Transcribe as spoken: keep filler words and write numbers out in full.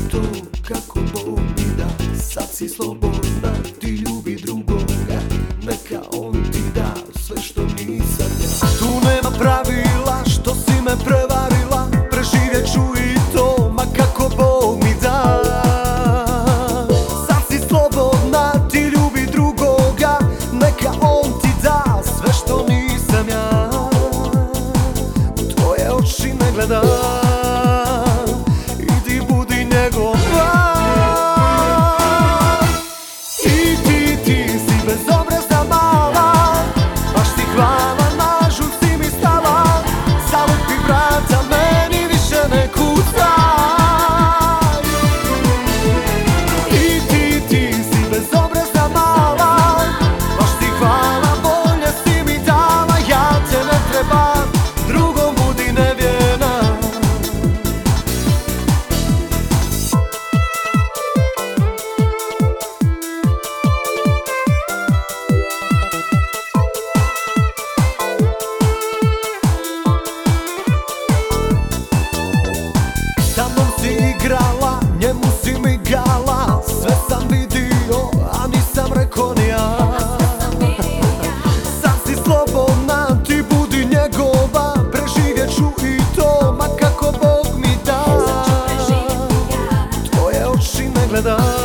to kako Bog mi da. Sad si slobodna, ti ljubi drugoga, neka on ti da sve što nisam ja. Tu nema pravila, što si me prevarila, preživjet ću i to, ma kako Bog mi da. Sad si slobodna, ti ljubi drugoga, neka on ti da sve što nisam ja. U tvoje oči ne gledam, idi budi njegova. I ti, ti si bezobrazna mala, baš ti hvala, na žur si mi stala. Zalupi vrata, meni više ne kucaj. I ti, ti si bezobrazna mala, baš ti hvala, bolje si mi dala. Ja te ne trebam, drugom budi nevjerna. Sa mnom si igrala, njemu si migala, sve sam vidio, a nisam rekao ni ja. Sad si slobodna, ti budi njegova, preživjet ću i to, ma kako Bog mi da. Tvoje oči ne gledam,